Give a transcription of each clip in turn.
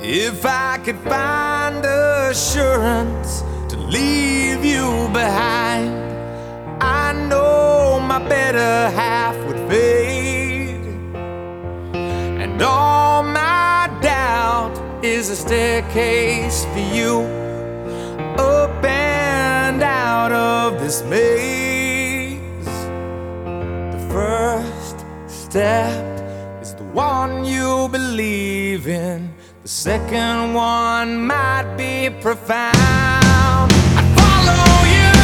If I could find assurance to leave you behind, I know my better half would fade, and all my doubt is a staircase for you, up and out of this maze. The first step is the one you believe in. The second one might be profound. I follow you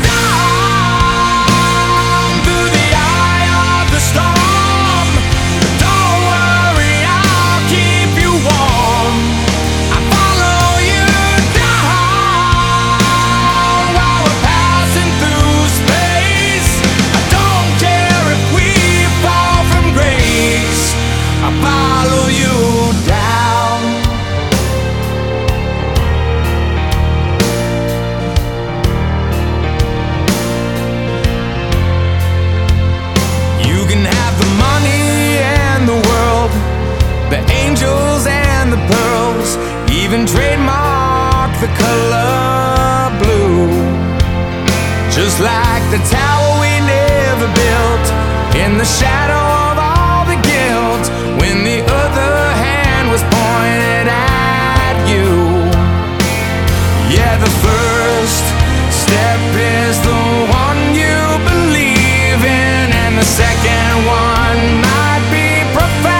down through the eye of the storm. Don't worry, I'll keep you warm. I follow you down while we're passing through space. I don't care if we fall from grace. I follow you down. The angels and the pearls, even trademark the color blue. Just like the tower we never built, in the shadow of all the guilt, when the other hand was pointed at you. Yeah, the first step is the one you believe in, and the second one might be profound.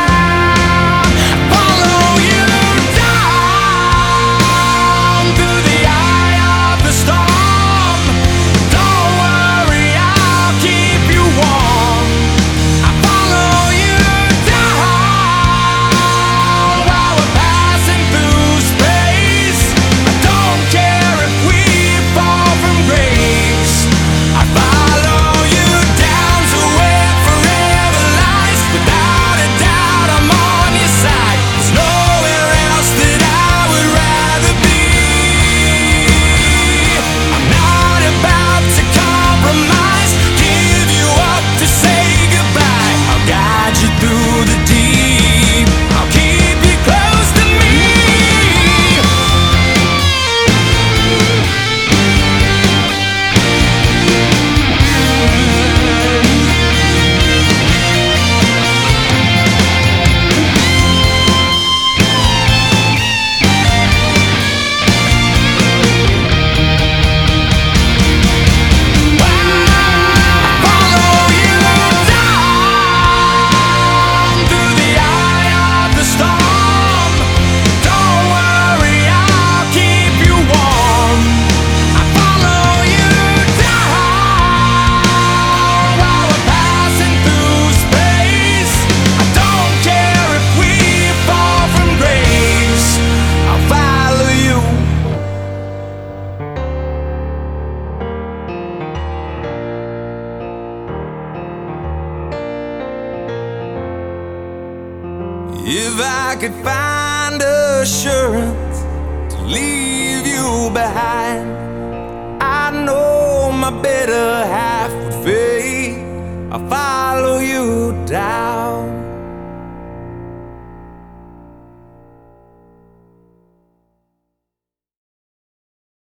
If I could find assurance to leave you behind, I know my better half would fade. I'll follow you down.